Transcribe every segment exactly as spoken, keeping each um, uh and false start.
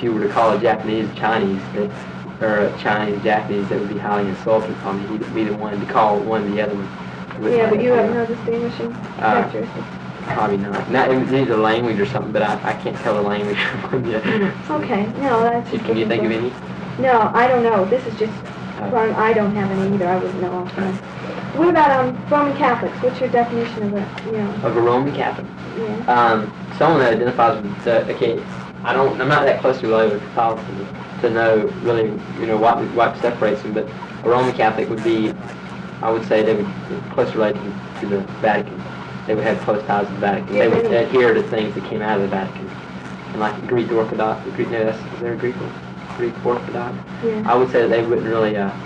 you were to call a Japanese Chinese, that, or a Chinese Japanese, that would be highly insulting for me. He'd be the one to call one the other one. Yeah, but you have no distinguishing uh, characteristics. Probably not. Not it needs a language or something, but I, I can't tell the language from you. So, okay, no, that's just. Can you think of any? No, I don't know. This is just Oh. fun. I don't have any either. I wouldn't know offhand. What about um Roman Catholics? What's your definition of a, you know? Of a Roman Catholic? Yeah. Um, someone that identifies with the, okay, I don't, I'm not that closely related with Catholicism to know really, you know, what what separates them, but a Roman Catholic would be, I would say they would be closely related to the Vatican. They would have close ties with the Vatican. They would adhere to things that came out of the Vatican. And like Greek Orthodox, Greek, no, that's, is there a Greek one? Greek Orthodox? Yeah. I would say that they wouldn't really, uh,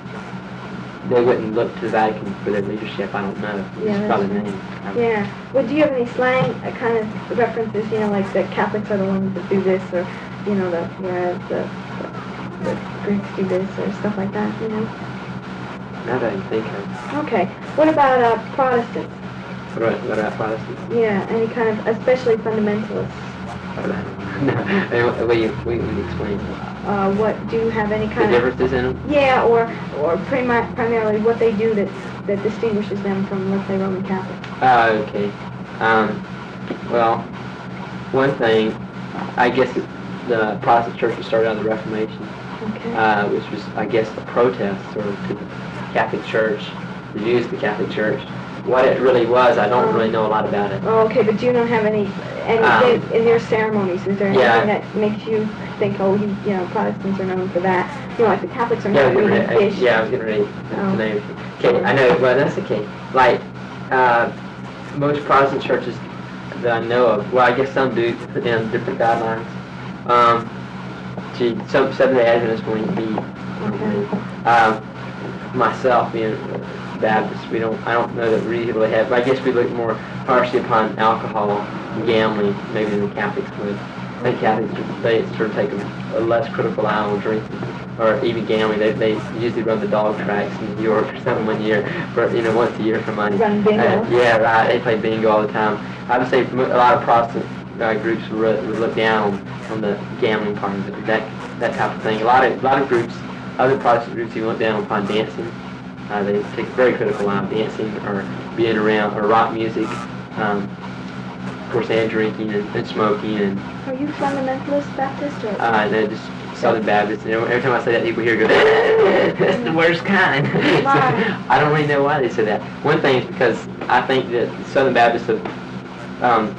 they wouldn't look to the Vatican for their leadership. I don't know. Yeah, It's probably the right. name. Yeah. Well, do you have any slang uh, kind of references? You know, like the Catholics are the ones that do this, or you know, the whereas the, the, the Greeks do this, or stuff like that. You know. Not that I can think of. Okay. What about uh, Protestants? What about, what about Protestants? Yeah. Any kind of, especially fundamentalists. What about no, I mean, what you, what you explain? Uh, what do you have any The kind of? differences in them? Yeah, or or primi- primarily what they do that that distinguishes them from, let's say, Roman Catholics. Oh, okay. Um, well, one thing, I guess the Protestant churches started out of the Reformation, Okay. uh, which was, I guess, a protest sort of to the Catholic Church, the views of the Catholic Church. What it really was, I don't really know a lot about it. Oh, okay, but you don't have any anything Um, in their ceremonies. Is there anything yeah. that makes you think, oh, you, you know, Protestants are known for that? You know, like the Catholics are Yeah, I known was for getting eating ready, fish. I, yeah, I was getting ready Oh. to name it. Okay, I know, well, that's okay. Like, uh, most Protestant churches that I know of, well, I guess some do put down different guidelines. Um, gee, some Seventh-day Adventists will be, Okay. um, myself being Baptist, we don't, I don't know that we really have, but I guess we look more harshly upon alcohol and gambling, maybe than the Catholics would. I think Catholics, they sort of take a, a less critical eye on drinking, or even gambling. They, they usually run the dog tracks in New York or something one year, for, you know, once a year for money. Run bingo. Uh, yeah, right, they play bingo all the time. I would say a lot of Protestant uh, groups would, would look down on, on the gambling part of it, that, that type of thing. A lot of, a lot of groups, other Protestant groups even look down upon dancing. Uh, they take a very critical eye on dancing or being around, or rock music, um, of course, and drinking and, and smoking, and Are you fundamentalist Baptist or? uh, they're just Southern Baptist. And every time I say that, people here go, that's the worst kind. So, Why? I don't really know why they say that. One thing is because I think that Southern Baptists have, um,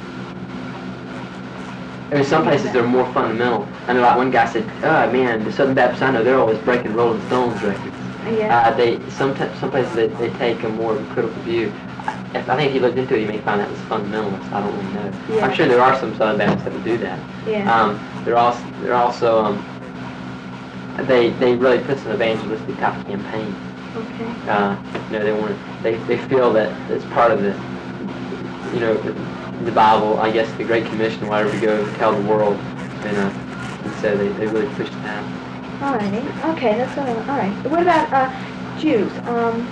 I mean, some places they're more fundamental. I know, like one guy said, oh man, the Southern Baptists I know, they're always breaking Rolling Stones records. Yeah. Uh, they some t- some places they, they take a more critical view. I, if, I think if you looked into it, you may find that was fundamentalist. I don't really know. Yeah. I'm sure there are some Southern Baptists that would do that. Yeah. Um, they're also they're also um, they they really put an evangelistic type of campaign. Okay. Uh, you know, they want to, they they feel that it's part of the, you know, the, the Bible. I guess the Great Commission, whatever, to go tell the world, and, uh, and so they, they really push that. Alrighty. Okay, that's what I want. Alright. What about uh, Jews? Um.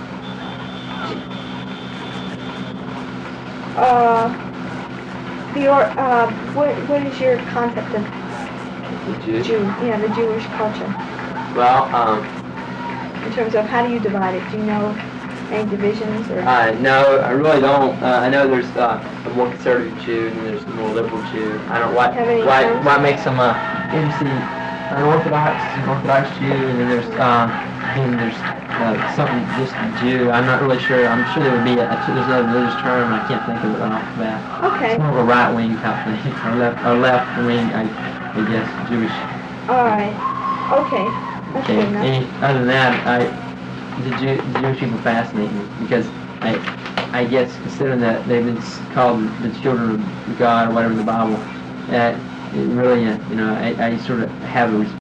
Uh. The or uh. What what is your concept of The Jews. Jew? Yeah, the Jewish culture. Well, um, In terms of how do you divide it? Do you know any divisions or? uh, no, I really don't. Uh, I know there's uh, a more conservative Jew and there's a more liberal Jew. I don't what Have any why terms? what makes them uh, you see an Orthodox an Orthodox Jew, and then there's uh, and there's uh, something just Jew. I'm not really sure. I'm sure there would be a, a there's another religious term. I can't think of it right off the bat. Okay. It's more of a right wing type thing, or left or left wing. I, I guess Jewish. Alright. Okay. That's Okay. good enough. Any, other than that, I the, Jew, the Jewish people fascinate me because I I guess considering that they've been s- called the children of God or whatever in the Bible, that it really uh, you know I, I sort of have a